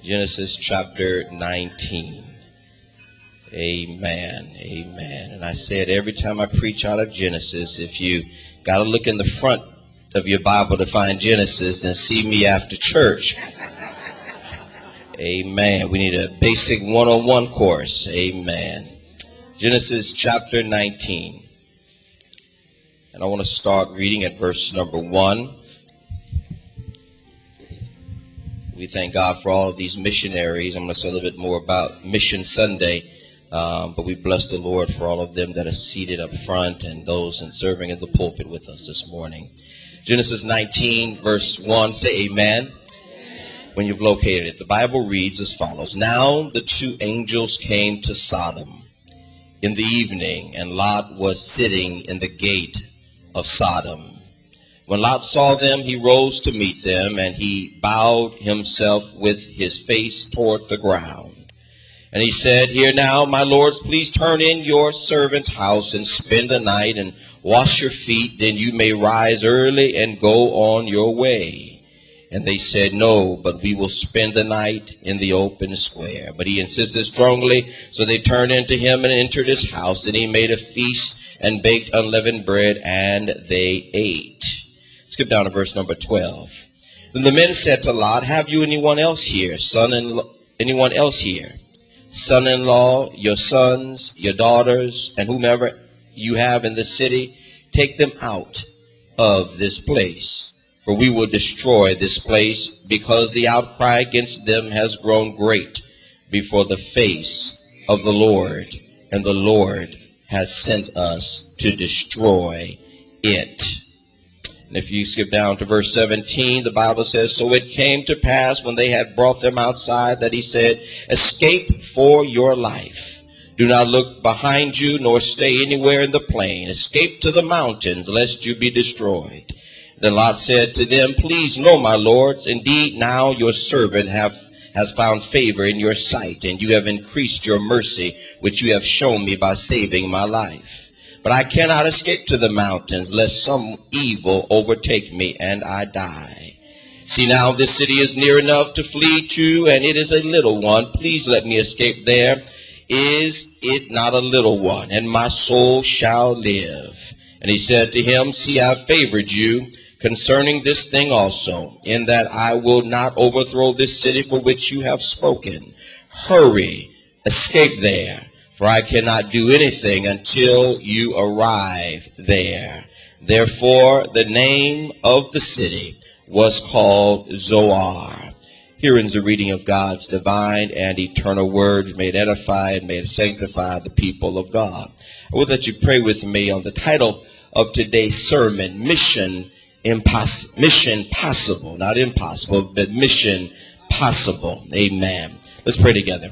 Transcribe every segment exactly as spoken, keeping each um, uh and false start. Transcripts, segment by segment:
Genesis chapter nineteen. Amen. Amen. And I said every time I preach out of Genesis, if you got to look in the front of your Bible to find Genesis, and see me after church. Amen. We need a basic one-on-one course. Amen. Genesis chapter nineteen. And I want to start reading at verse number one. We thank God for all of these missionaries. I'm going to say a little bit more about Mission Sunday. Um, but we bless the Lord for all of them that are seated up front and those in serving in the pulpit with us this morning. Genesis nineteen, verse one, say amen. Amen. When you've located it, the Bible reads as follows. Now the two angels came to Sodom in the evening, and Lot was sitting in the gate of Sodom. When Lot saw them, he rose to meet them, and he bowed himself with his face toward the ground. And he said, Here now, my lords, please turn in your servant's house and spend the night and wash your feet. Then you may rise early and go on your way. And they said, No, but we will spend the night in the open square. But he insisted strongly. So they turned into him and entered his house. And he made a feast and baked unleavened bread, and they ate. Skip down to verse number twelve. Then the men said to Lot, Have you anyone else here? Son and anyone else here? Son-in-law, your sons, your daughters, and whomever you have in the city, take them out of this place. For we will destroy this place, because the outcry against them has grown great before the face of the Lord, and the Lord has sent us to destroy it. And if you skip down to verse seventeen, the Bible says, So it came to pass when they had brought them outside that he said, Escape for your life. Do not look behind you, nor stay anywhere in the plain. Escape to the mountains, lest you be destroyed. Then Lot said to them, Please no, my lords, indeed now your servant have, has found favor in your sight, and you have increased your mercy, which you have shown me by saving my life. But I cannot escape to the mountains, lest some evil overtake me and I die. See now, this city is near enough to flee to, and it is a little one. Please let me escape there. Is it not a little one? And my soul shall live. And he said to him, See, I have favored you concerning this thing also, in that I will not overthrow this city for which you have spoken. Hurry, escape there. For I cannot do anything until you arrive there. Therefore, the name of the city was called Zoar. Here ends the reading of God's divine and eternal word. May it edify and may it sanctify the people of God. I would that you pray with me on the title of today's sermon, Mission Impossible. Mission Possible. Not impossible, but Mission Possible. Amen. Let's pray together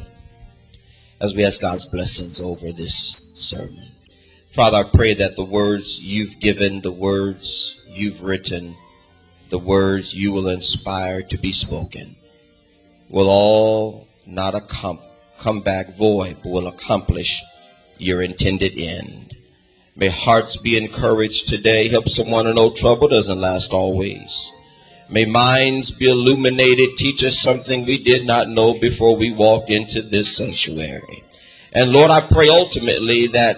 as we ask God's blessings over this sermon. Father, I pray that the words you've given, the words you've written, the words you will inspire to be spoken will all not accom- come back void, but will accomplish your intended end. May hearts be encouraged today. Help someone to know trouble doesn't last always. May minds be illuminated. Teach us something we did not know before we walked into this sanctuary. And Lord, I pray ultimately that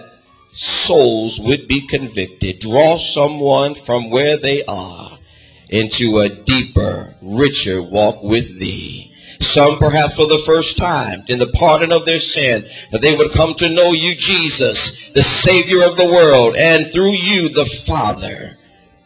souls would be convicted. Draw someone from where they are into a deeper, richer walk with thee. Some perhaps for the first time in the pardon of their sin, that they would come to know you, Jesus, the Savior of the world, and through you, the Father,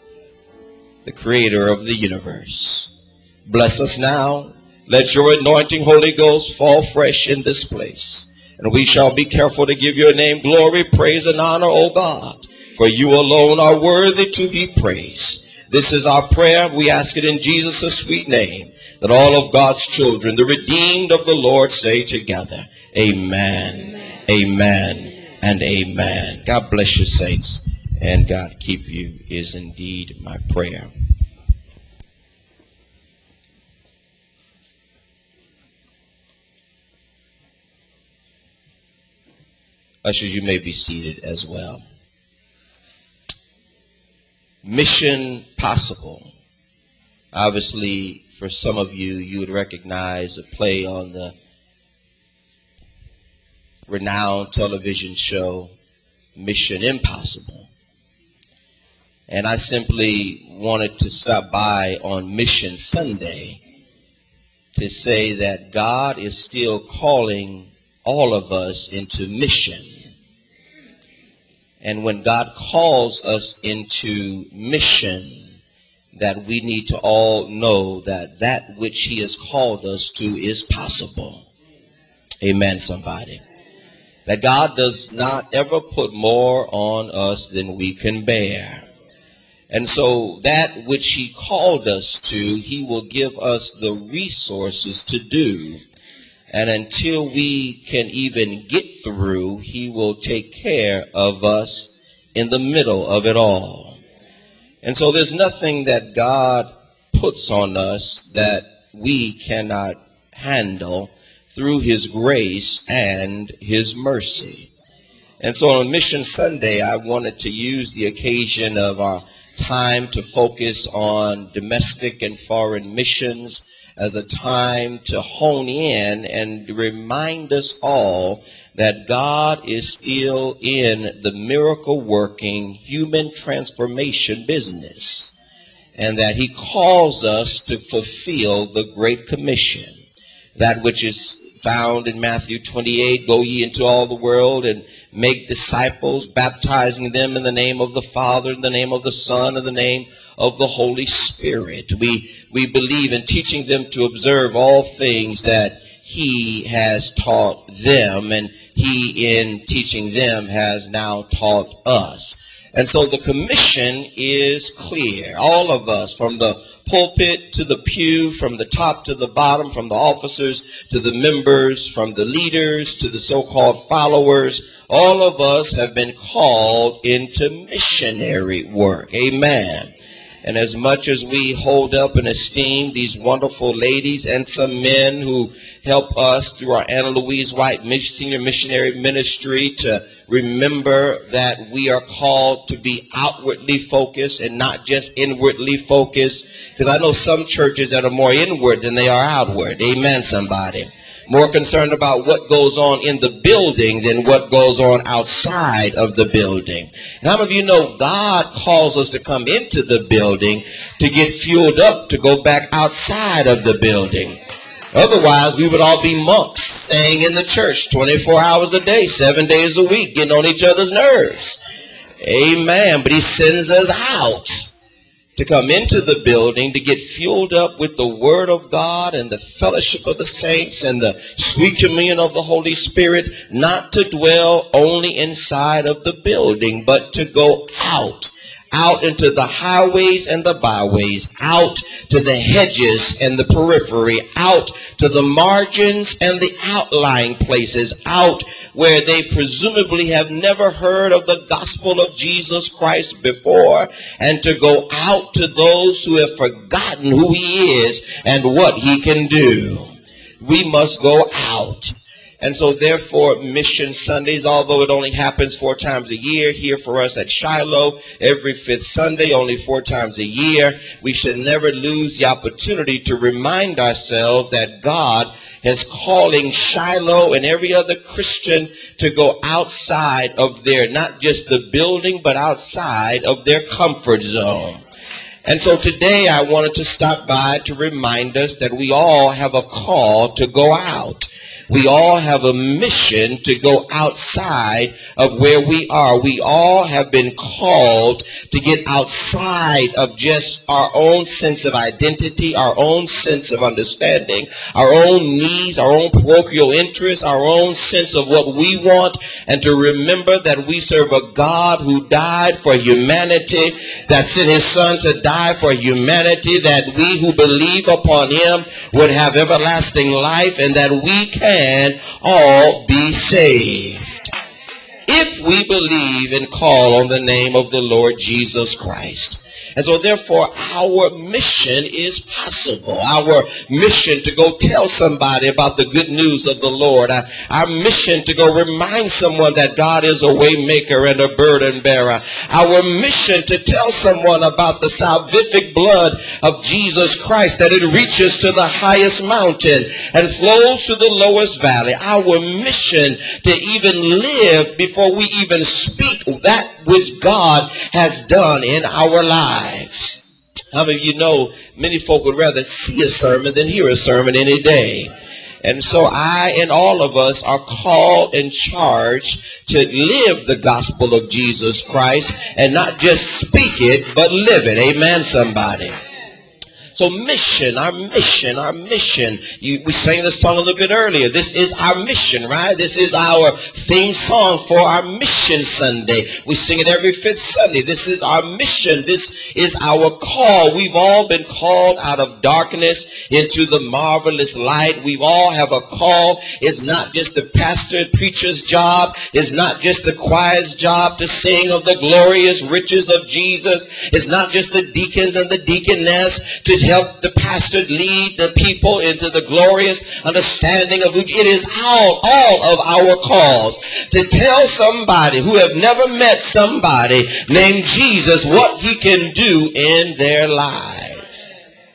the creator of the universe. Bless us now. Let your anointing, Holy Ghost, fall fresh in this place. And we shall be careful to give your name glory, praise, and honor, O God. For you alone are worthy to be praised. This is our prayer. We ask it in Jesus' sweet name. That all of God's children, the redeemed of the Lord, say together, Amen, amen, amen, and amen. God bless you, saints, and God keep you is indeed my prayer. Ushers, you may be seated as well. Mission Possible. Obviously, for some of you, you would recognize a play on the renowned television show Mission Impossible. And I simply wanted to stop by on Mission Sunday to say that God is still calling all of us into mission. And when God calls us into mission, that we need to all know that that which he has called us to is possible. Amen, somebody. That God does not ever put more on us than we can bear. And so that which he called us to, he will give us the resources to do. And until we can even get through, he will take care of us in the middle of it all. And so there's nothing that God puts on us that we cannot handle through his grace and his mercy. And so on Mission Sunday, I wanted to use the occasion of our time to focus on domestic and foreign missions as a time to hone in and remind us all that God is still in the miracle working human transformation business, and that he calls us to fulfill the Great Commission, that which is found in Matthew twenty-eight, go ye into all the world and make disciples, baptizing them in the name of the Father, in the name of the Son, in the name of the Holy Spirit. We we believe in teaching them to observe all things that he has taught them, and he in teaching them has now taught us. And so the commission is clear. All of us, from the pulpit to the pew, from the top to the bottom, from the officers to the members, from the leaders to the so-called followers, all of us have been called into missionary work. Amen. And as much as we hold up and esteem these wonderful ladies and some men who help us through our Anna Louise White Senior Missionary Ministry to remember that we are called to be outwardly focused and not just inwardly focused, because I know some churches that are more inward than they are outward. Amen, somebody. More concerned about what goes on in the building than what goes on outside of the building. And how many of you know God calls us to come into the building to get fueled up to go back outside of the building? Otherwise, we would all be monks staying in the church twenty-four hours a day, seven days a week, getting on each other's nerves. Amen. But he sends us out to come into the building to get fueled up with the word of God and the fellowship of the saints and the sweet communion of the Holy Spirit, not to dwell only inside of the building, but to go out, out into the highways and the byways, out to the hedges and the periphery, out to the margins and the outlying places, out where they presumably have never heard of the gospel of Jesus Christ before, and to go out to those who have forgotten who he is and what he can do. We must go out. And so therefore, Mission Sundays, although it only happens four times a year here for us at Shiloh, every fifth Sunday, only four times a year, we should never lose the opportunity to remind ourselves that God is calling Shiloh and every other Christian to go outside of their, not just the building, but outside of their comfort zone. And so today I wanted to stop by to remind us that we all have a call to go out. We all have a mission to go outside of where we are. We all have been called to get outside of just our own sense of identity, our own sense of understanding, our own needs, our own parochial interests, our own sense of what we want, and to remember that we serve a God who died for humanity, that sent his son to die for humanity, that we who believe upon him would have everlasting life, and that we can and all be saved if we believe and call on the name of the Lord Jesus Christ. And so therefore our mission is possible. Our mission to go tell somebody about the good news of the Lord. Our mission to go remind someone that God is a way maker and a burden bearer. Our mission to tell someone about the salvific blood of Jesus Christ, that it reaches to the highest mountain and flows to the lowest valley. Our mission to even live before we even speak that which God has done in our lives. How many of you know many folk would rather see a sermon than hear a sermon any day? And so I and all of us are called and charged to live the gospel of Jesus Christ and not just speak it, but live it. Amen, somebody. So mission, our mission, our mission. You, we sang this song a little bit earlier. This is our mission, right? This is our theme song for our Mission Sunday. We sing it every fifth Sunday. This is our mission. This is our call. We've all been called out of darkness into the marvelous light. We all have a call. It's not just the pastor, preacher's job. It's not just the choir's job to sing of the glorious riches of Jesus. It's not just the deacons and the deaconess to help the pastor lead the people into the glorious understanding of who it is. All, all of our calls to tell somebody who have never met somebody named Jesus what he can do in their lives.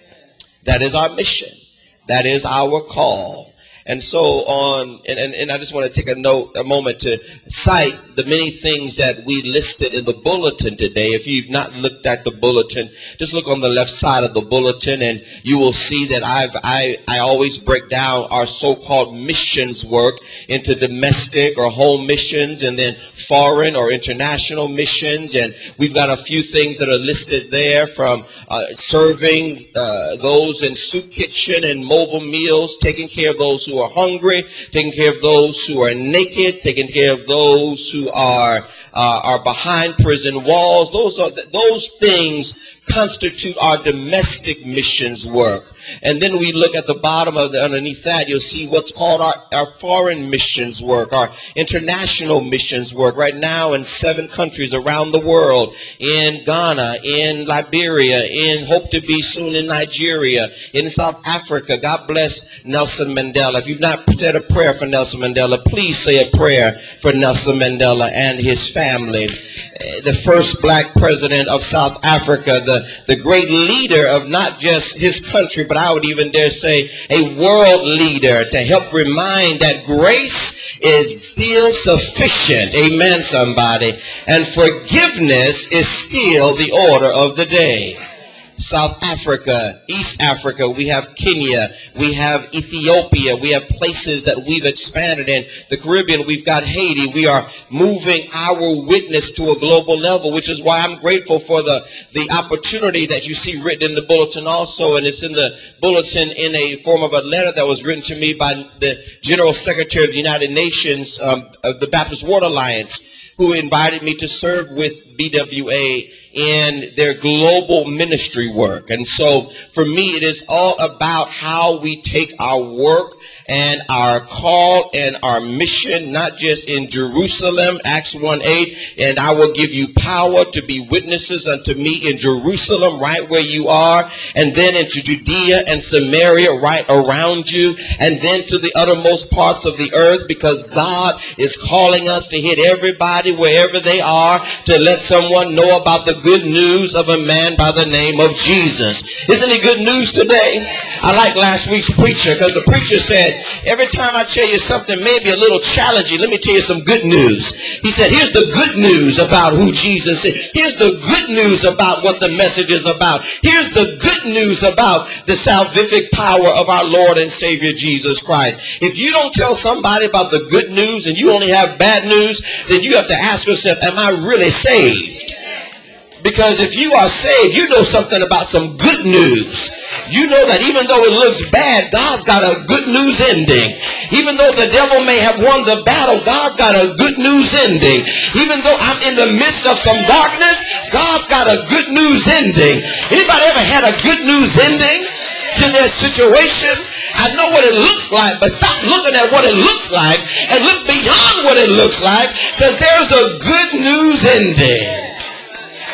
That is our mission. That is our call. And so on, and, and, and I just want to take a note, a moment to cite the many things that we listed in the bulletin today. If you've not looked at the bulletin, just look on the left side of the bulletin and you will see that I've, I, I always break down our so-called missions work into domestic or home missions and then foreign or international missions. And we've got a few things that are listed there, from uh, serving uh, those in soup kitchen and mobile meals, taking care of those who are hungry, taking care of those who are naked, taking care of those who are uh, are behind prison walls. Those are those things constitute our domestic missions work. And then we look at the bottom of the, underneath that, you'll see what's called our, our foreign missions work, our international missions work. Right now in seven countries around the world, in Ghana, in Liberia, in hope to be soon in Nigeria, in South Africa. God bless Nelson Mandela. If you've not said a prayer for Nelson Mandela, please say a prayer for Nelson Mandela and his family. The first black president of South Africa, the, the great leader of not just his country, but I would even dare say a world leader, to help remind that grace is still sufficient. Amen, somebody. And forgiveness is still the order of the day. South Africa, East Africa, we have Kenya, we have Ethiopia, we have places that we've expanded in. The Caribbean, we've got Haiti. We are moving our witness to a global level, which is why I'm grateful for the, the opportunity that you see written in the bulletin also. And it's in the bulletin in a form of a letter that was written to me by the General Secretary of the United Nations um, of the Baptist Water Alliance, who invited me to serve with B W A in their global ministry work. And so for me, it is all about how we take our work and our call and our mission, not just in Jerusalem, Acts one eight, and I will give you power to be witnesses unto me in Jerusalem, right where you are, and then into Judea and Samaria, right around you, and then to the uttermost parts of the earth, because God is calling us to hit everybody wherever they are, to let someone know about the good news of a man by the name of Jesus. Isn't it good news today? I like last week's preacher, because the preacher said, every time I tell you something maybe a little challenging, let me tell you some good news. He said, here's the good news about who Jesus is. Here's the good news about what the message is about. Here's the good news about the salvific power of our Lord and Savior Jesus Christ. If you don't tell somebody about the good news and you only have bad news, then you have to ask yourself, am I really saved? Because if you are saved, you know something about some good news. You know that even though it looks bad, God's got a good news ending. Even though the devil may have won the battle, God's got a good news ending. Even though I'm in the midst of some darkness, God's got a good news ending. Anybody ever had a good news ending to their situation? I know what it looks like, but stop looking at what it looks like and look beyond what it looks like, because there's a good news ending.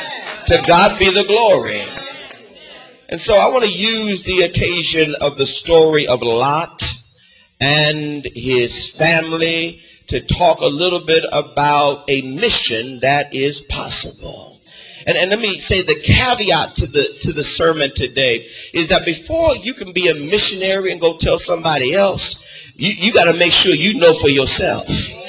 To God be the glory. And so I want to use the occasion of the story of Lot and his family to talk a little bit about a mission that is possible. And, and let me say the caveat to the to the sermon today is that before you can be a missionary and go tell somebody else, you, you got to make sure you know for yourself.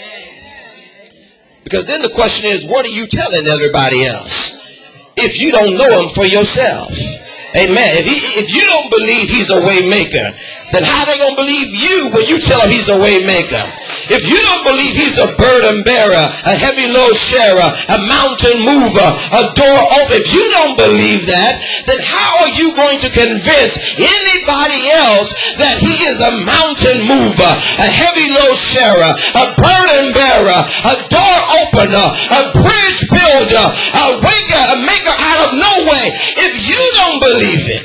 Because then the question is, what are you telling everybody else if you don't know him for yourself? Amen. If he, if you don't believe he's a way maker, then how they going to believe you when you tell them he's a way maker? If you don't believe he's a burden bearer, a heavy load sharer, a mountain mover, a door open, if you don't believe that, then how are you going to convince anybody else that he is a mountain mover, a heavy load sharer, a burden bearer, a door opener, a bridge builder, a waker, a maker out of no way? If you don't believe it,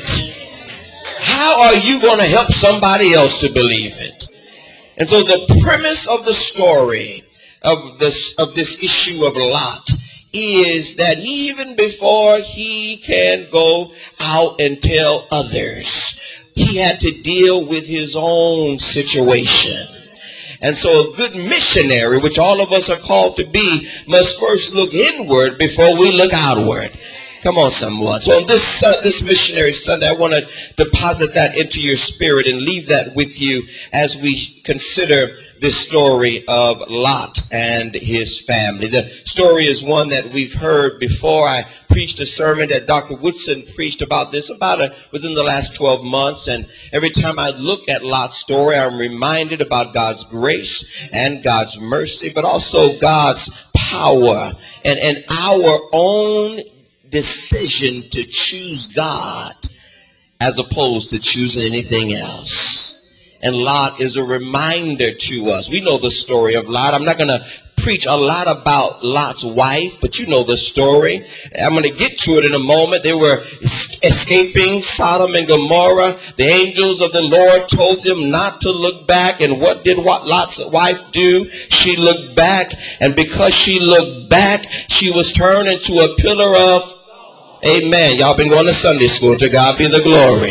how are you going to help somebody else to believe it? And so the premise of the story of this, of this issue of Lot is that even before he can go out and tell others, he had to deal with his own situation. And so a good missionary, which all of us are called to be, must first look inward before we look outward. Come on, someone. So on this uh, this missionary Sunday, I want to deposit that into your spirit and leave that with you as we consider this story of Lot and his family. The story is one that we've heard before. I preached a sermon that Doctor Woodson preached about this about a, within the last twelve months. And every time I look at Lot's story, I'm reminded about God's grace and God's mercy, but also God's power and, and our own decision to choose God as opposed to choosing anything else. And Lot is a reminder to us. We know the story of Lot. I'm not going to preach a lot about Lot's wife, but you know the story. I'm going to get to it in a moment. They were escaping Sodom and Gomorrah. The angels of the Lord told them not to look back. And what did Lot's wife do? She looked back. And because she looked back, she was turned into a pillar of, amen. Y'all been going to Sunday school. To God be the glory.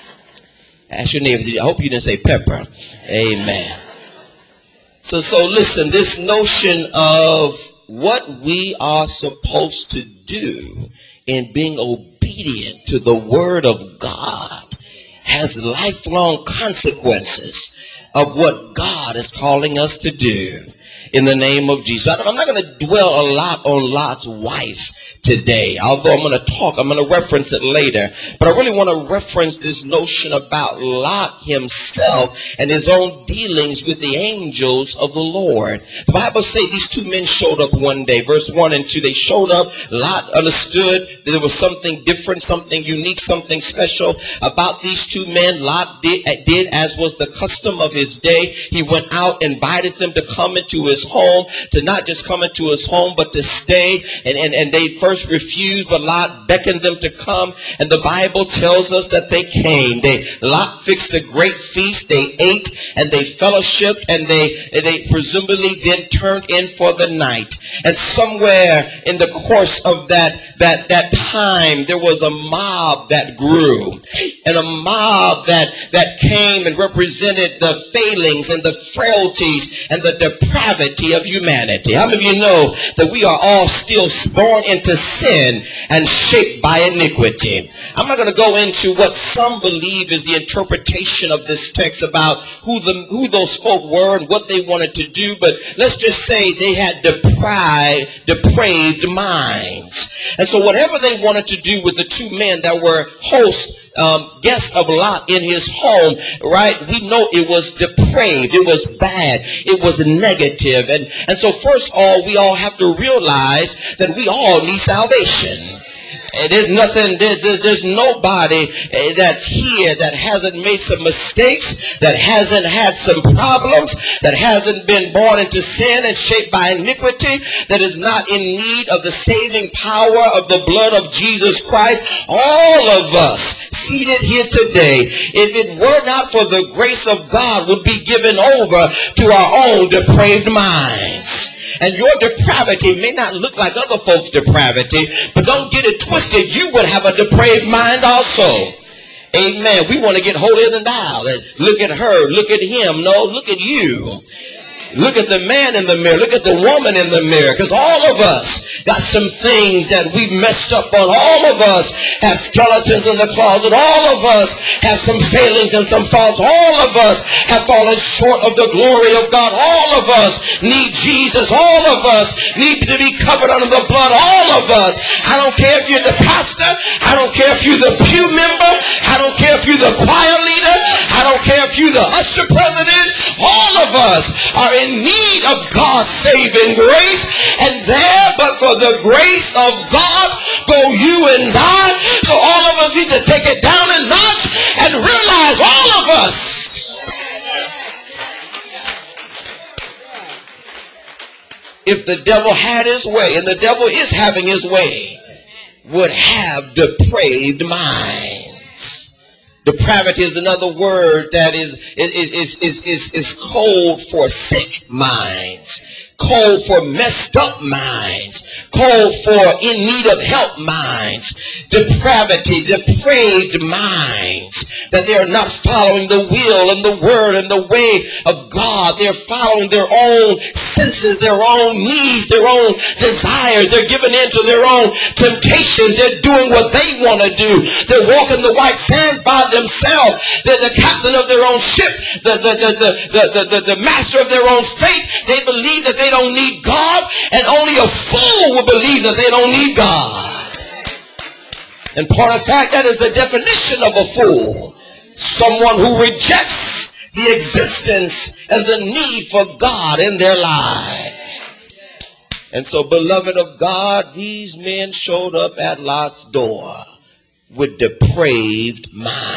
Ask your neighbor. I hope you didn't say pepper. Amen. So, so listen, this notion of what we are supposed to do in being obedient to the word of God has lifelong consequences of what God is calling us to do in the name of Jesus. I'm not going to dwell a lot on Lot's wife today, although I'm going to talk, I'm going to reference it later, but I really want to reference this notion about Lot himself and his own dealings with the angels of the Lord. The Bible says these two men showed up one day, verse one and two. They showed up. Lot understood that there was something different, something unique, something special about these two men. Lot did, did as was the custom of his day. He went out, invited them to come into his home, to not just come into his home, but to stay, and, and, and they first refused, but Lot beckoned them to come, and the Bible tells us that they came. They Lot fixed a great feast. They ate and they fellowshiped, and they they presumably then turned in for the night. And somewhere in the course of that that that time, there was a mob that grew, and a mob that that came and represented the failings and the frailties and the depravity of humanity. How many of you know that we are all still born into sin and shaped by iniquity? I'm not going to go into what some believe is the interpretation of this text about who the who those folk were and what they wanted to do, but let's just say they had deprived, depraved minds. And so whatever they wanted to do with the two men that were hosts, um, guests of Lot in his home, right? We know it was depraved. It was bad. It was negative. And, and so first of all, we all have to realize that we all need salvation. And there's nothing, there's, there's, there's nobody that's here that hasn't made some mistakes, that hasn't had some problems, that hasn't been born into sin and shaped by iniquity, that is not in need of the saving power of the blood of Jesus Christ. All of us seated here today, if it were not for the grace of God, would be given over to our own depraved minds. And your depravity may not look like other folks' depravity, but don't get it twisted. You would have a depraved mind also. Amen. We want to get holier than thou. Look at her. Look at him. No, look at you. Look at the man in the mirror. Look at the woman in the mirror. Because all of us got some things that we've messed up on. All of us have skeletons in the closet. All of us have some failings and some faults. All of us have fallen short of the glory of God. All of us need Jesus. All of us need to be covered under the blood. All of us. I don't care if you're the pastor. I don't care if you're the pew member. I don't care if you're the choir leader. I don't care if you're the usher president. All of us are in need of God's saving grace, and there but for the grace of God go you and I. So all of us need to take it down a notch and realize all of us, if the devil had his way, and the devil is having his way, would have depraved minds. Depravity is another word that is, is, is, is, is, is code for sick minds, code for messed up minds, code for in need of help minds, depravity, depraved minds, that they are not following the will and the word and the way of God. They're following their own senses, their own needs, their own desires. They're giving in to their own temptations. They're doing what they want to do. They're walking the white sands by themselves. They're the captain of their own ship, the, the, the, the, the, the, the, the master of their own fate. They believe that they don't need God, and only a fool will believe that they don't need God. And part of fact, that is the definition of a fool. Someone who rejects the existence and the need for God in their lives. And so, beloved of God, these men showed up at Lot's door with depraved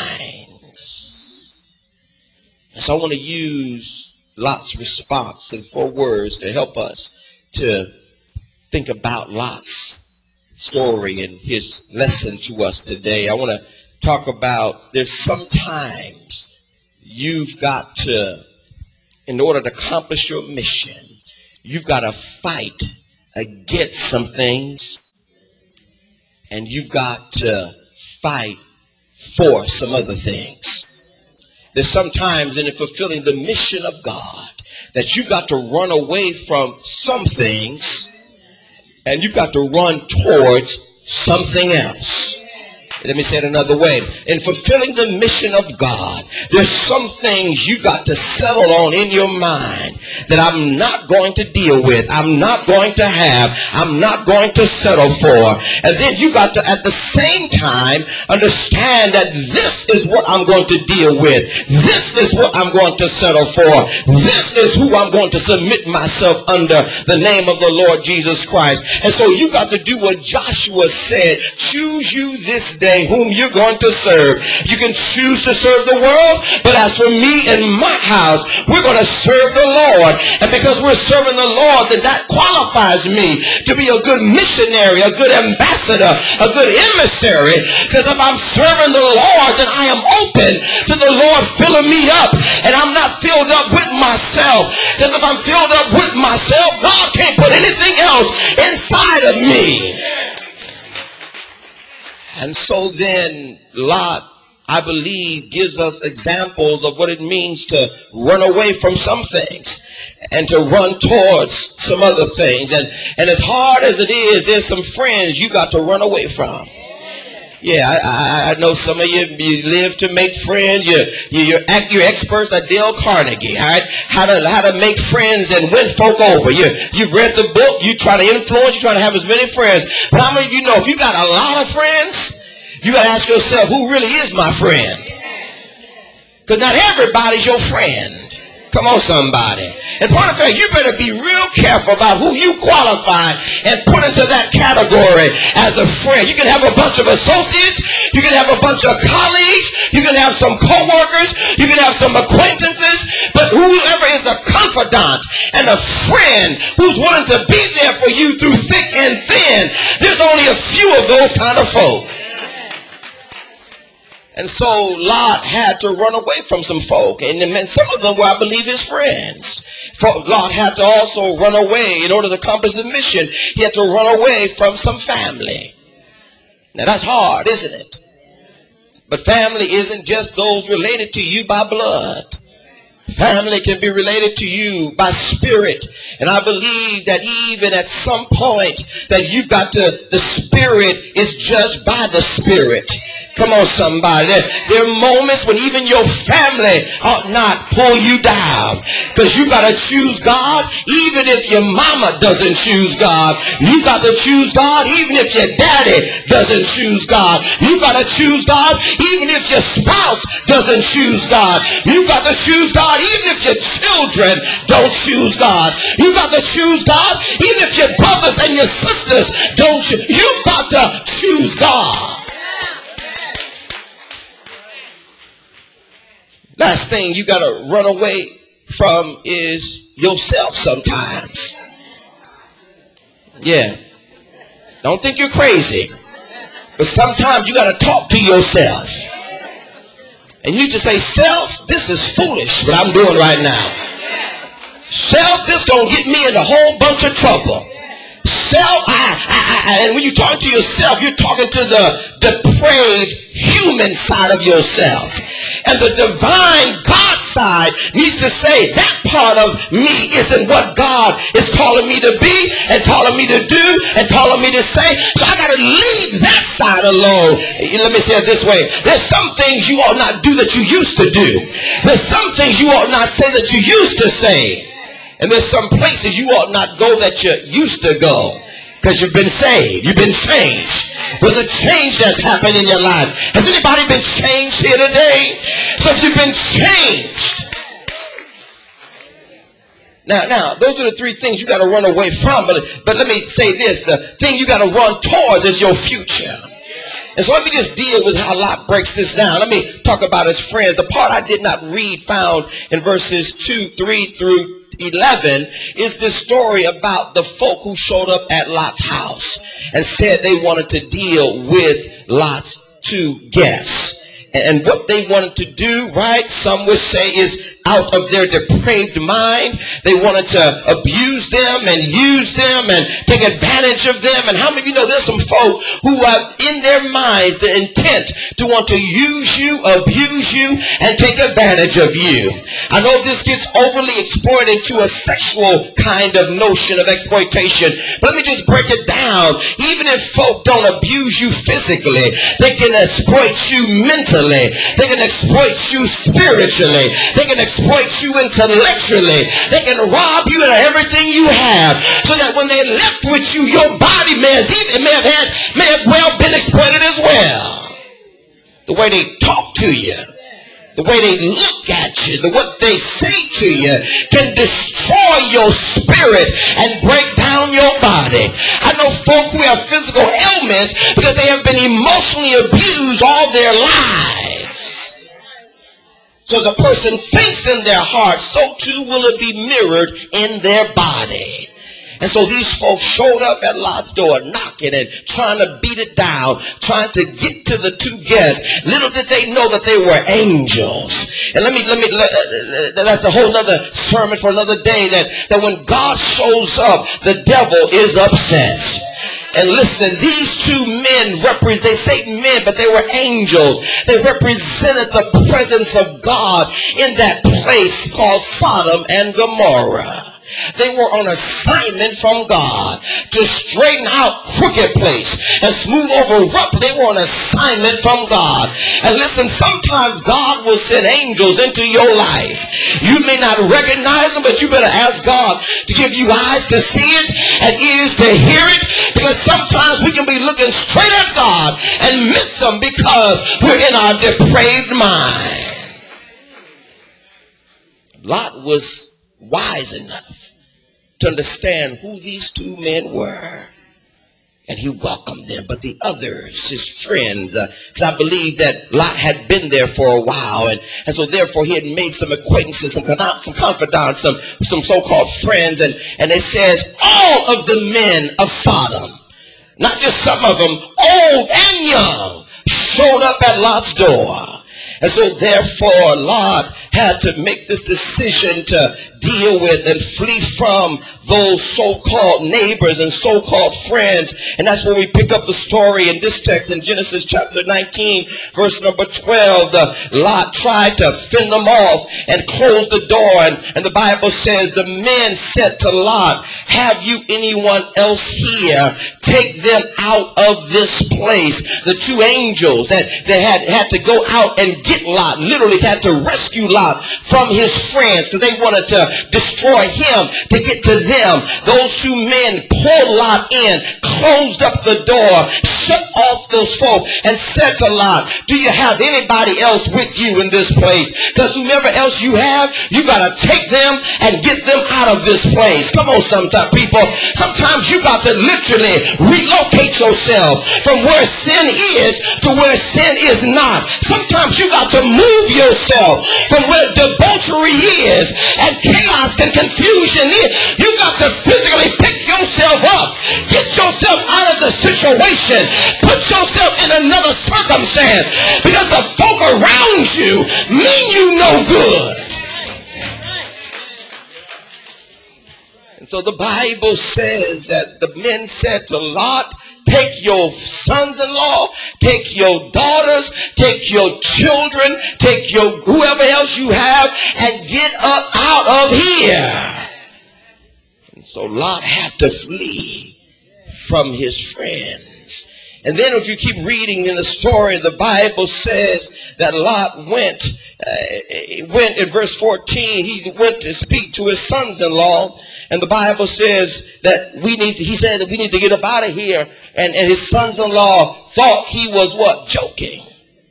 minds. And so I want to use Lot's response in four words to help us to think about Lot's story and his lesson to us today. I want to talk about, there's sometimes you've got to, in order to accomplish your mission, you've got to fight against some things, and you've got to fight for some other things. There's sometimes in fulfilling the mission of God that you've got to run away from some things, and you've got to run towards something else. Let me say it another way. In fulfilling the mission of God, there's some things you got to settle on in your mind that I'm not going to deal with. I'm not going to have. I'm not going to settle for. And then you got to, at the same time, understand that this is what I'm going to deal with. This is what I'm going to settle for. This is who I'm going to submit myself under, the name of the Lord Jesus Christ. And so you got to do what Joshua said. Choose you this day whom you're going to serve. You can choose to serve the world, but as for me and my house, we're going to serve the Lord. And because we're serving the Lord, then that qualifies me to be a good missionary, a good ambassador, a good emissary. Because if I'm serving the Lord, then I am open to the Lord filling me up, and I'm not filled up with myself. Because if I'm filled up with myself, God can't put anything else inside of me. And so then Lot, I believe, gives us examples of what it means to run away from some things and to run towards some other things. And, and as hard as it is, there's some friends you got to run away from. Yeah, I, I, I know some of you, you live to make friends. You're, you're, you're experts at Dale Carnegie, all right? How to, how to make friends and win folk over. You, you've read the book. You try to influence. You try to have as many friends. But how many of you know if you got a lot of friends, you got to ask yourself, who really is my friend? Because not everybody's your friend. Come on, somebody. And part of the fact, you better be real careful about who you qualify and put into that category as a friend. You can have a bunch of associates. You can have a bunch of colleagues. You can have some co-workers. You can have some acquaintances. But whoever is a confidant and a friend who's willing to be there for you through thick and thin, there's only a few of those kind of folk. And so Lot had to run away from some folk. And some of them were, I believe, his friends. Lot had to also run away in order to accomplish the mission. He had to run away from some family. Now that's hard, isn't it? But family isn't just those related to you by blood. Family can be related to you by spirit. And I believe that even at some point that you've got to, the spirit is judged by the spirit. Come on, somebody. There, there are moments when even your family ought not pull you down. Because you got to choose God even if your mama doesn't choose God. You got to choose God even if your daddy doesn't choose God. You got to choose God even if your spouse doesn't choose God. You got to choose God even if your children don't choose God. You got to choose God even if your brothers and your sisters don't choose. You've got to choose God. Last thing you got to run away from is yourself sometimes. Yeah. Don't think you're crazy. But sometimes you got to talk to yourself. And you just say, self, this is foolish what I'm doing right now. Self, this going to get me in a whole bunch of trouble. Self, I, I, I, and when you talk to yourself, you're talking to the depraved human side of yourself. And the divine God side needs to say, that part of me isn't what God is calling me to be and calling me to do and calling me to say. So I got to leave that side alone. Let me say it this way. There's some things you ought not do that you used to do. There's some things you ought not say that you used to say. And there's some places you ought not go that you used to go. Because you've been saved. You've been changed. There's a change that's happened in your life. Has anybody been changed here today? So if you've been changed. Now, now, those are the three things you got to run away from. But, but let me say this. The thing you got to run towards is your future. And so let me just deal with how Lot breaks this down. Let me talk about his friends. The part I did not read found in verses two, three through eleven is this story about the folk who showed up at Lot's house and said they wanted to deal with Lot's two guests. And what they wanted to do, right, some would say is out of their depraved mind. They wanted to abuse them and use them and take advantage of them. And how many of you know there's some folk who have in their minds the intent to want to use you, abuse you, and take advantage of you. I know this gets overly exploited into a sexual kind of notion of exploitation. But let me just break it down. Even if folk don't abuse you physically, they can exploit you mentally. They can exploit you spiritually. They can exploit you intellectually. They can rob you of everything you have, so that when they left with you, your body may have, even, may have had, may have well been exploited as well. The way they talk to you, the way they look at you, the what they say to you can destroy your spirit and break down your body. I know folk who have physical ailments because they have been emotionally abused all their lives. So as a person thinks in their heart, so too will it be mirrored in their body. And so these folks showed up at Lot's door knocking and trying to beat it down, trying to get to the two guests. Little did they know that they were angels. And let me, let me, let, uh, that's a whole other sermon for another day, that, that when God shows up, the devil is upset. And listen, these two men represent, they say men, but they were angels. They represented the presence of God in that place called Sodom and Gomorrah. They were on assignment from God to straighten out crooked place and smooth over rough. They were on assignment from God. And listen, sometimes God will send angels into your life. You may not recognize them, but you better ask God to give you eyes to see it and ears to hear it, because sometimes we can be looking straight at God and miss them because we're in our depraved mind. Lot was wise enough to understand who these two men were, and he welcomed them. But the others, his friends, because uh, I believe that Lot had been there for a while, and, and so therefore he had made some acquaintances, some, some confidants, some, some so-called friends, and, and it says all of the men of Sodom, not just some of them, old and young, showed up at Lot's door. And so therefore Lot had to make this decision to deal with and flee from those so-called neighbors and so-called friends. And that's when we pick up the story in this text in Genesis chapter nineteen, verse number twelve. The Lot tried to fend them off and close the door. And, and the Bible says the men said to Lot, have you anyone else here? Take them out of this place. The two angels that they had, had to go out and get Lot, literally had to rescue Lot from his friends because they wanted to destroy him to get to them. Those two men pulled Lot in, closed up the door, shut off those folk, and said to Lot, do you have anybody else with you in this place? Because whomever else you have, you got to take them and get them out of this place. Come on, sometimes people, sometimes you got to literally relocate yourself from where sin is to where sin is not. Sometimes you got to move yourself from where debauchery is and chaos and confusion is. You got to physically pick yourself up, get yourself out of the situation, put yourself in another circumstance, because the folk around you mean you no good. And so the Bible says that the men said to Lot, take your sons-in-law, take your daughters, take your children, take your whoever else you have, and get up out of here. And so Lot had to flee from his friends. And then if you keep reading in the story, the Bible says that Lot went, uh, went in verse fourteen, he went to speak to his sons-in-law. And the Bible says that we need to, he said that we need to get up out of here. And, and his sons-in-law thought he was what? Joking.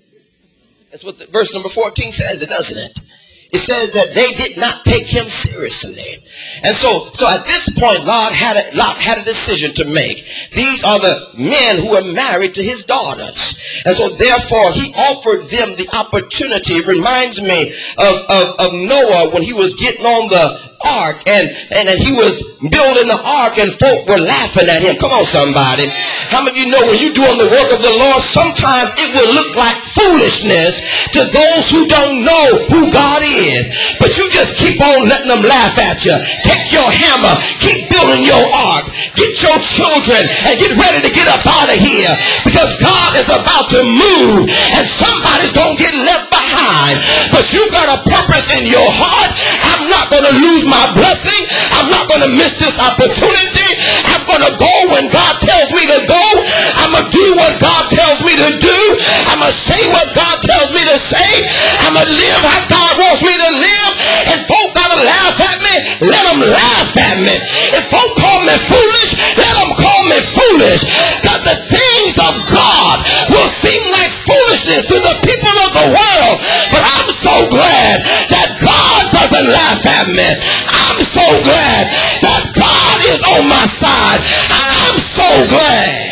That's what the, verse number fourteen says, it doesn't it? It says that they did not take him seriously. And so, so at this point, Lot had a, Lot had a decision to make. These are the men who are married to his daughters. And so therefore, he offered them the opportunity. It reminds me of, of, of Noah when he was getting on the ark and, and and he was building the ark and folk were laughing at him. Come on, somebody. How many of you know when you're doing the work of the Lord, sometimes it will look like foolishness to those who don't know who God is. But you just keep on letting them laugh at you. Take your hammer, keep building your ark, get your children and get ready to get up out of here, because God is about to move and somebody's going to get left behind. But you got a purpose in your heart. I'm not going to lose my blessing. I'm not going to miss this opportunity. I'm going to go when God tells me to go. I'm going to do what God tells me to do. I'm going to say what God tells me to say. I'm going to live how God wants me to live. And folk got to laugh at me. Let them laugh at me. If folk call me foolish, let them call me foolish. Because the things of God will seem like foolishness to the people of the world. But I'm so glad that God doesn't laugh at me. I'm so glad that God is on my side. I'm so glad.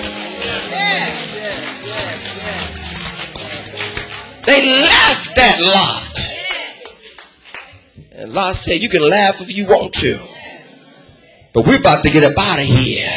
They laughed at Lot. And Lot said, you can laugh if you want to, but we're about to get up out of here.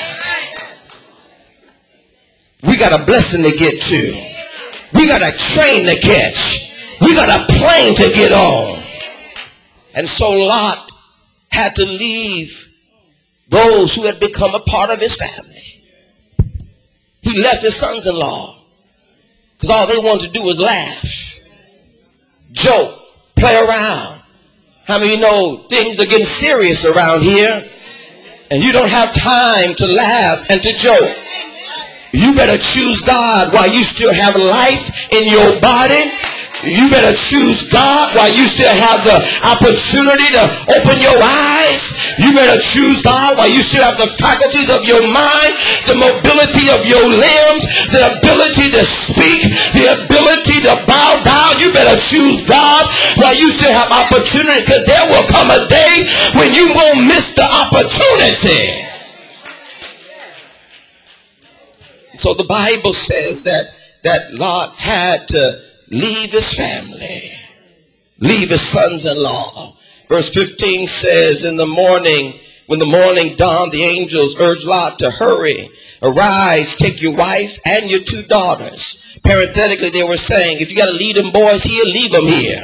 We got a blessing to get to. We got a train to catch. We got a plane to get on. And so Lot had to leave those who had become a part of his family. He left his sons-in-law because all they wanted to do was laugh, joke, play around. How many of you know things are getting serious around here and you don't have time to laugh and to joke? You better choose God while you still have life in your body. You better choose God while you still have the opportunity to open your eyes. You better choose God while you still have the faculties of your mind, the mobility of your limbs, the ability to speak, the ability to bow down. You better choose God while you still have opportunity, because there will come a day when you won't miss the opportunity. So the Bible says that, that Lot had to leave his family, leave his sons-in-law. Verse fifteen says, in the morning, when the morning dawned, the angels urged Lot to hurry Arise, take your wife and your two daughters. Parenthetically, they were saying, if you got to leave them boys here, leave them here.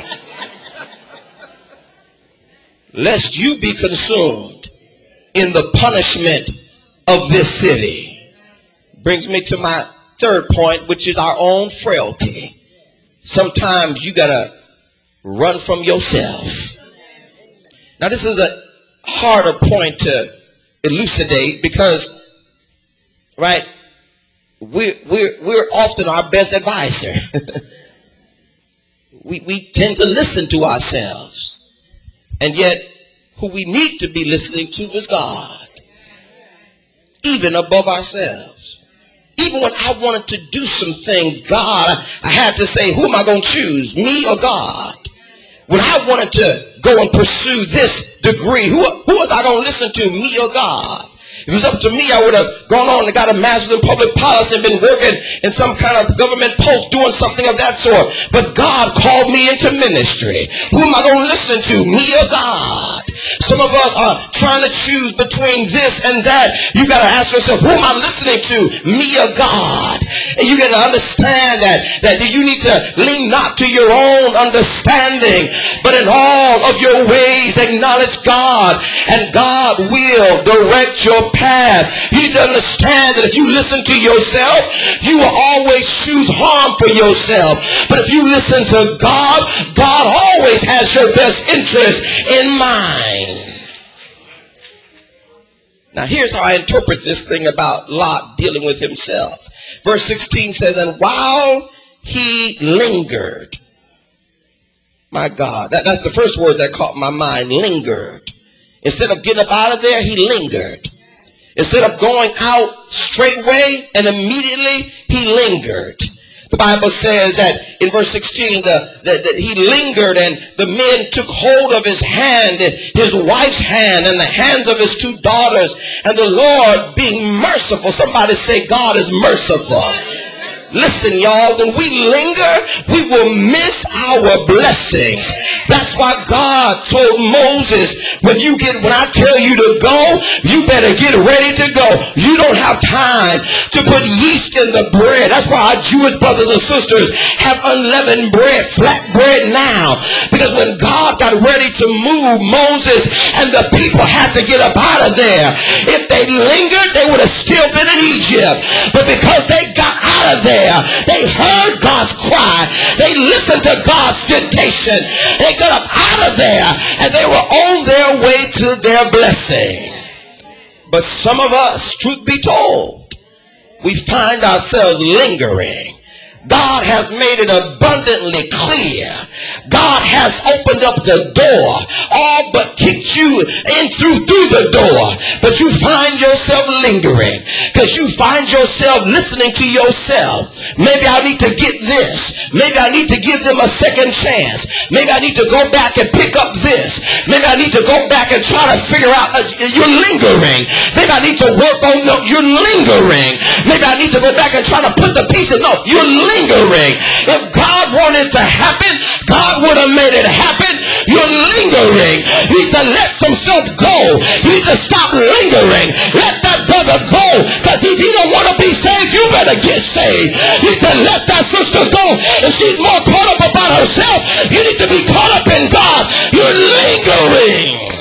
Lest you be consumed in the punishment of this city. Brings me to my third point, which is our own frailty. Sometimes you got to run from yourself. Now, this is a harder point to elucidate because, right, we're, we're, we're often our best advisor. we, we tend to listen to ourselves. And yet, who we need to be listening to is God. Even above ourselves. Even when I wanted to do some things, God, I had to say, who am I going to choose? Me or God? When I wanted to go and pursue this degree, who, who was I going to listen to? Me or God? If it was up to me, I would have gone on and got a master's in public policy and been working in some kind of government post doing something of that sort. But God called me into ministry. Who am I going to listen to? Me or God? Some of us are trying to choose between this and that. You got to ask yourself, who am I listening to? Me or God? And you got to understand that, that you need to lean not to your own understanding, but in all of your ways acknowledge God, and God will direct your path. You need to understand that if you listen to yourself, you will always choose harm for yourself. But if you listen to God, God always has your best interest in mind. Now here's how I interpret this thing about Lot dealing with himself. Verse sixteen says, and while he lingered, my God, that, that's the first word that caught my mind, lingered. Instead of getting up out of there, he lingered. Instead of going out straightway and immediately, he lingered. The Bible says that in verse sixteen, the, that, that he lingered and the men took hold of his hand, his wife's hand, and the hands of his two daughters. And the Lord being merciful, somebody say God is merciful. Listen, y'all, when we linger, we will miss our blessings. That's why God told Moses, when you get, when I tell you to go, you better get ready to go. You don't have time to put yeast in the bread. That's why our Jewish brothers and sisters have unleavened bread, flat bread now. Because when God got ready to move Moses and the people had to get up out of there, if they lingered, they would have still been in Egypt. But because they got out of there, they heard God's cry. They listened to God's dictation. They got up out of there and they were on their way to their blessing. But some of us, truth be told, we find ourselves lingering. God has made it abundantly clear. God has opened up the door, all but kicked you in through through the door. But you find yourself lingering because you find yourself listening to yourself. Maybe I need to get this. Maybe I need to give them a second chance. Maybe I need to go back and pick up this. Maybe I need to go back and try to figure out. Uh, you're lingering. Maybe I need to work on. No, you're lingering. Maybe I need to go back and try to put the pieces. No, you're lingering. Lingering. If God wanted to happen, God would have made it happen. You're lingering. You need to let some stuff go. You need to stop lingering. Let that brother go, because if he don't want to be saved, you better get saved. You need to let that sister go. If she's more caught up about herself, you need to be caught up in God. You're lingering.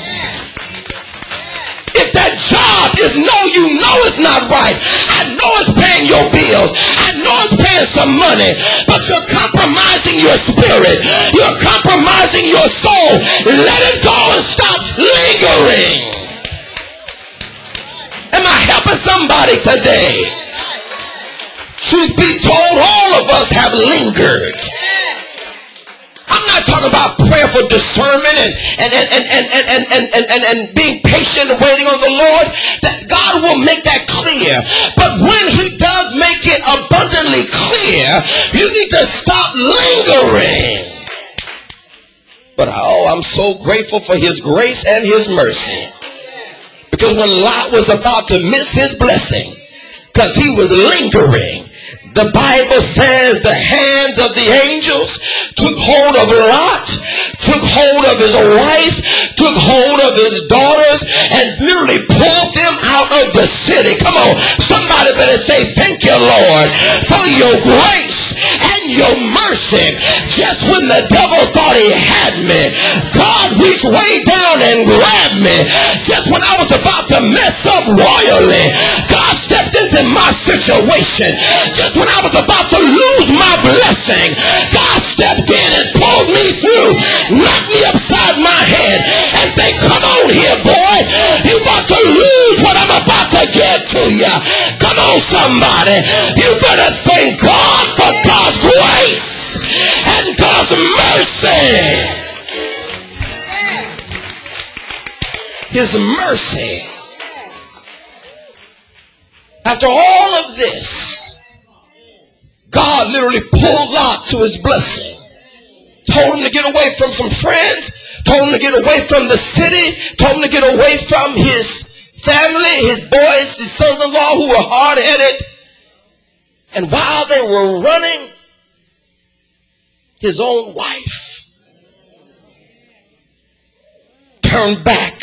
If that job is no, you know it's not right. I know it's paying your bills. I know it's paying some money. But you're compromising your spirit. You're compromising your soul. Let it go and stop lingering. Am I helping somebody today? Truth be told, all of us have lingered. I'm not talking about prayer for discernment and and and and and and and, and, and, and being patient and waiting on the Lord. That God will make that clear. But when he does make it abundantly clear, you need to stop lingering. But oh, I'm so grateful for his grace and his mercy. Because when Lot was about to miss his blessing, because he was lingering, the Bible says the hands of the angels took hold of Lot, took hold of his wife, took hold of his daughters, and literally pulled them out of the the city. Come on, somebody better say thank you, Lord, for your grace and your mercy. Just when the devil thought he had me, God reached way down and grabbed me. Just when I was about to mess up royally, God stepped into my situation. Just when I was about to lose my blessing, God stepped in and pulled me through, knocked me upside my head and say, come on here, boy, you about to lose what I'm about to give to you. Come on, somebody, you better thank God for God's grace and God's mercy. His mercy. After all of this, God literally pulled Lot to his blessing. Told him to get away from some friends. Told him to get away from the city. Told him to get away from his family, his boys, his sons-in-law who were hard-headed. And while they were running, his own wife turned back.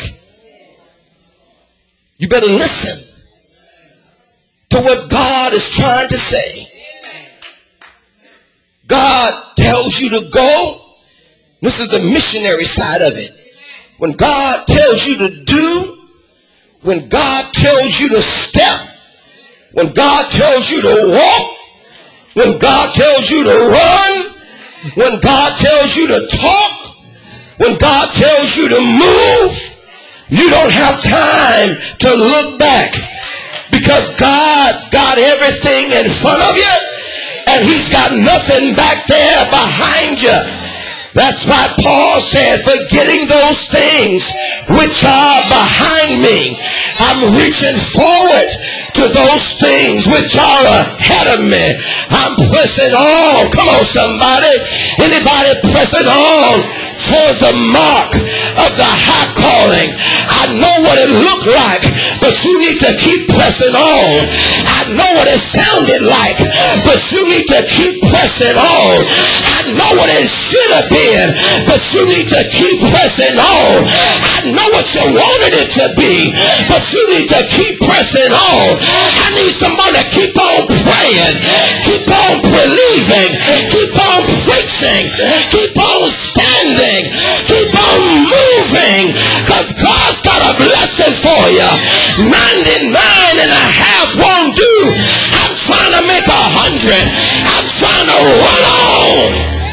You better listen to what God is trying to say. God tells you to go. This is the missionary side of it. When God tells you to do, when God tells you to step, when God tells you to walk, when God tells you to run, when God tells you to talk, when God tells you to move, you don't have time to look back, because God's got everything in front of you and he's got nothing back there behind you. That's why Paul said, forgetting those things which are behind me, I'm reaching forward to those things which are ahead of me. I'm pressing on. Come on, somebody. Anybody pressing on towards the mark of the high calling? I know what it looked like, but you need to keep pressing on. I know what it sounded like, but you need to keep pressing on. I know what it should have been, but you need to keep pressing on. I know what you wanted it to be, but you need to keep pressing on. I need somebody to keep on praying, keep on believing, keep on preaching, keep on standing, keep on moving, because God's got a blessing for you. ninety-nine and a half won't do. I'm trying to make a hundred. I'm trying to run on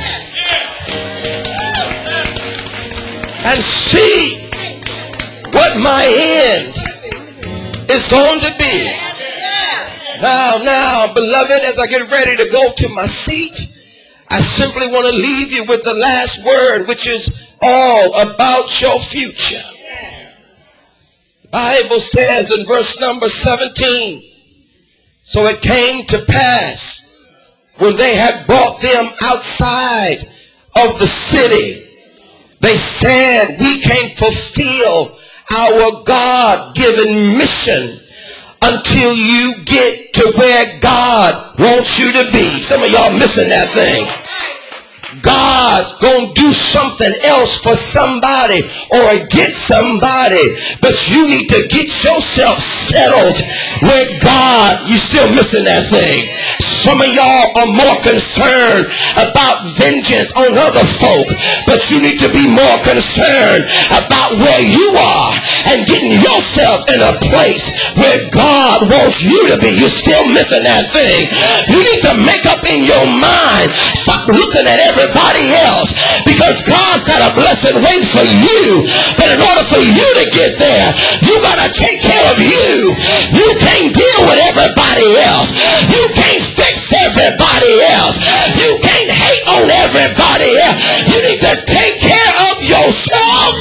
and see what my end is going to be. Now, now, beloved, as I get ready to go to my seat, I simply want to leave you with the last word, which is all about your future. The Bible says in verse number seventeen, so it came to pass when they had brought them outside of the city, they said, we can't fulfill our God-given mission until you get to where God wants you to be. Some of y'all missing that thing. God's gonna do something else for somebody or get somebody, but you need to get yourself settled where God, you still missing that thing. Some of y'all are more concerned about vengeance on other folk, but you need to be more concerned about where you are and getting yourself in a place where God wants you to be. You're still missing that thing. You need to make up in your mind, stop looking at everybody else, because God's got a blessing waiting for you. But in order for you to get there, you got to take care of you. You can't deal with everybody else. You can't fix everybody else. You can't hate on everybody else. You need to take care of yourself.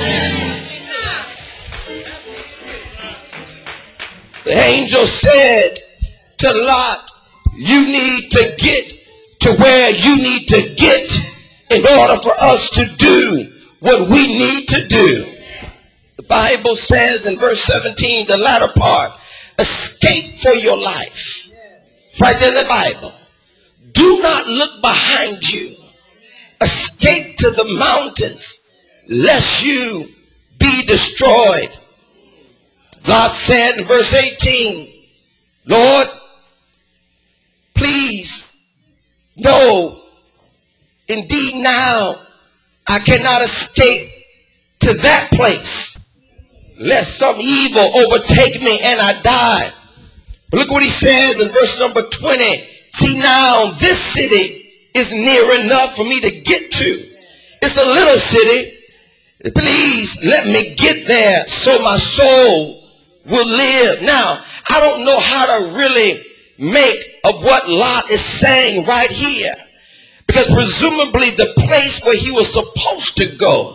The angel said to Lot, you need to get to where you need to get in order for us to do what we need to do. The Bible says in verse seventeen, the latter part, escape for your life. Right there in the Bible. Do not look behind you. Escape to the mountains, lest you be destroyed. Lot said in verse eighteen, Lord, please, no, indeed now I cannot escape to that place, lest some evil overtake me and I die. But look what he says in verse number twenty. See, now this city is near enough for me to get to. It's a little city. Please let me get there so my soul will live. Now, I don't know how to really make of what Lot is saying right here, because presumably the place where he was supposed to go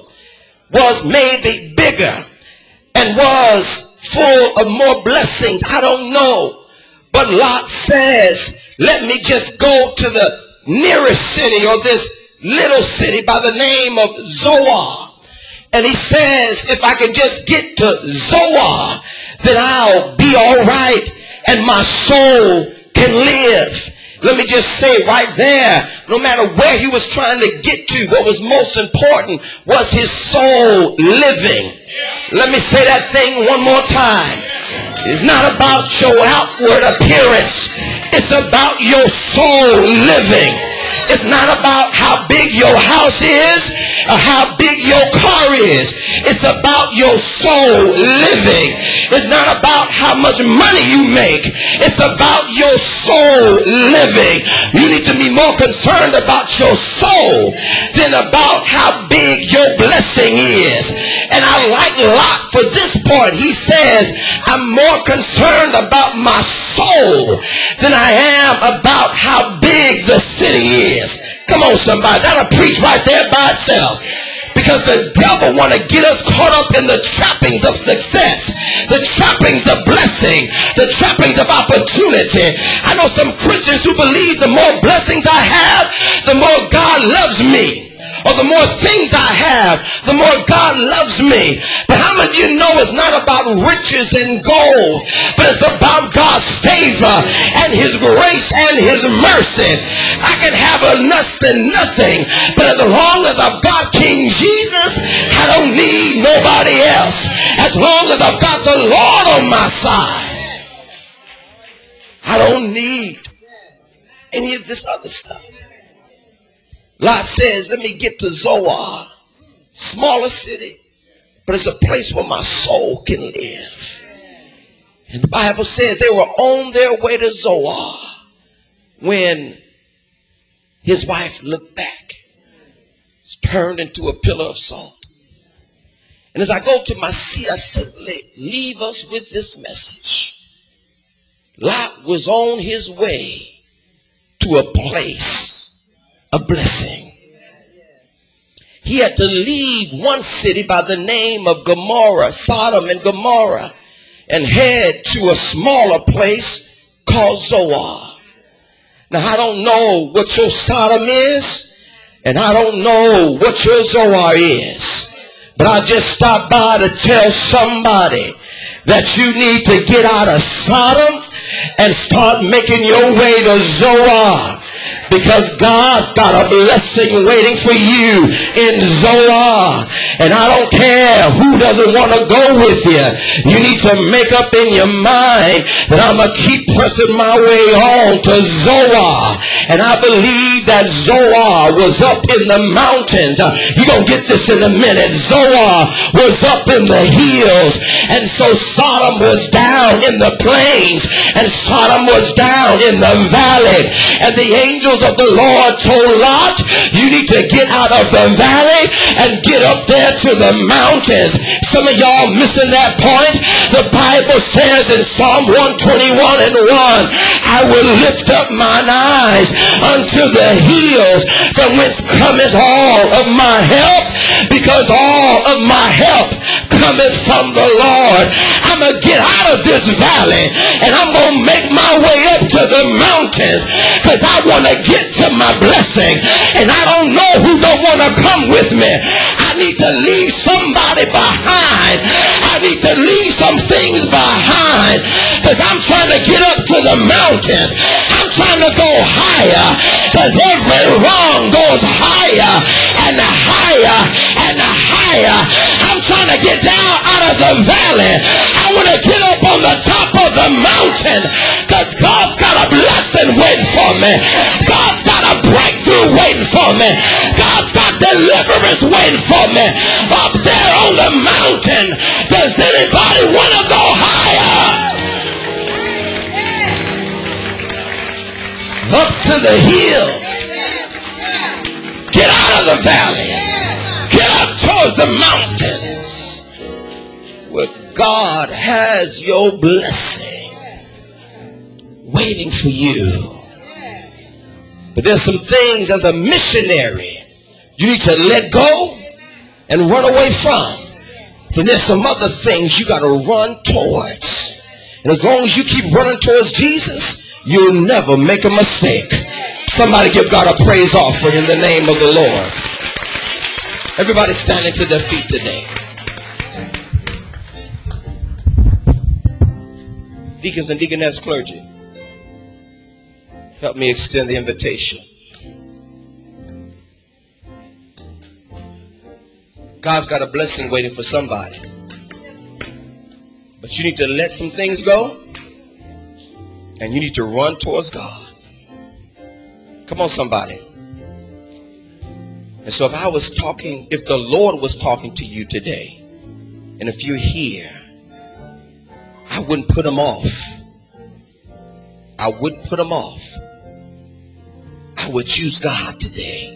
was maybe bigger and was full of more blessings. I don't know. But Lot says, let me just go to the nearest city, or this little city by the name of Zoar. And he says, if I can just get to Zoar, then I'll be all right and my soul can live. Let me just say right there, no matter where he was trying to get to, what was most important was his soul living. Let me say that thing one more time. It's not about your outward appearance. It's about your soul living. It's not about how big your house is or how big your car is. It's about your soul living. It's not about how much money you make. It's about your soul living. You need to be more concerned about your soul than about how big your blessing is. And I like Lot for this point. He says, I'm more concerned about my soul than I am about how big the city is. Come on, somebody. That'll preach right there by itself. Because the devil want to get us caught up in the trappings of success, the trappings of blessing, the trappings of opportunity. I know some Christians who believe the more blessings I have, the more God loves me. Or the more things I have, the more God loves me. But how many of you know it's not about riches and gold, but it's about God's favor and his grace and his mercy. I can have less than nothing, but as long as I've got King Jesus, I don't need nobody else. As long as I've got the Lord on my side, I don't need any of this other stuff. Lot says, let me get to Zoar, smaller city, but it's a place where my soul can live. And the Bible says they were on their way to Zoar when his wife looked back. It's turned into a pillar of salt. And as I go to my seat, I simply leave us with this message. Lot was on his way to a place a blessing. He had to leave one city by the name of Gomorrah, Sodom and Gomorrah, and head to a smaller place called Zoar. Now, I don't know what your Sodom is, and I don't know what your Zoar is, but I just stopped by to tell somebody that you need to get out of Sodom and start making your way to Zoar. Because God's got a blessing waiting for you in Zoar. And I don't care who doesn't want to go with you. You need to make up in your mind that I'm going to keep pressing my way on to Zoar. And I believe that Zoar was up in the mountains. Uh, you're going to get this in a minute. Zoar was up in the hills. And so Sodom was down in the plains. And Sodom was down in the valley. And the angels of the Lord told Lot, you need to get out of the valley and get up there to the mountains. Some of y'all missing that point. The Bible says in Psalm one twenty-one and one, I will lift up mine eyes unto the hills, from whence cometh all of my help, because all of my help cometh from the Lord. I'm going to get out of this valley and I'm going to make my way up to the mountains, because I want to get to my blessing. And I don't know who don't want to come with me. I need to leave somebody behind. I need to leave some things behind, because I'm trying to get up to the mountains. I'm trying to go higher, because every wrong goes higher and higher and higher. I'm trying to get down out of the valley. I want to get the mountain, because God's got a blessing waiting for me. God's got a breakthrough waiting for me. God's got deliverance waiting for me. Up there on the mountain, does anybody want to go higher? Up to the hills. Get out of the valley. Get up towards the mountains where God has your blessing waiting for you. But there's some things as a missionary you need to let go and run away from. Then there's some other things you got to run towards. And as long as you keep running towards Jesus, you'll never make a mistake. Somebody give God a praise offering in the name of the Lord. Everybody standing to their feet today. Deacons and deaconess clergy, help me extend the invitation. God's got a blessing waiting for somebody. But you need to let some things go. And you need to run towards God. Come on, somebody. And so if I was talking, if the Lord was talking to you today, and if you're here, I wouldn't put him off. I wouldn't put him off. I would choose God today.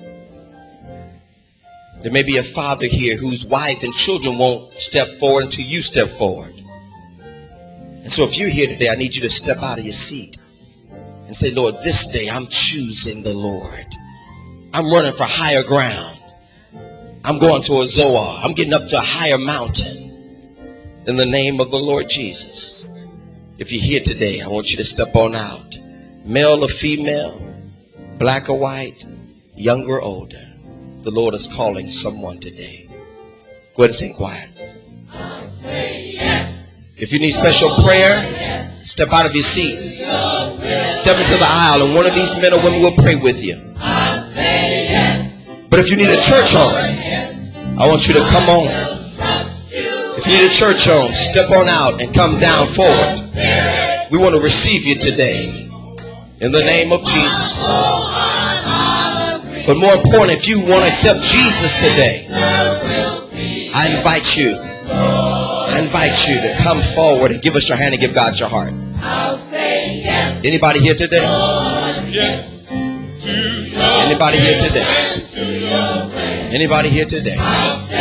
There may be a father here whose wife and children won't step forward until you step forward. And so if you're here today, I need you to step out of your seat and say, Lord, this day I'm choosing the Lord. I'm running for higher ground. I'm going to a Zoar. I'm getting up to a higher mountain in the name of the Lord Jesus. If you're here today, I want you to step on out. Male or female, black or white, young or older. The Lord is calling someone today. Go ahead and sing choir. I'll say yes. If you need special prayer, step out of your seat. Step into the aisle and one of these men or women will pray with you. I'll say yes. But if you need a church home, I want you to come on. If you need a church home, step on out and come down forward. We want to receive you today in the name of Jesus. But more important, if you want to accept Jesus today, I invite you, I invite you to come forward and give us your hand and give God your heart. Anybody here today? Anybody here today? Anybody here today?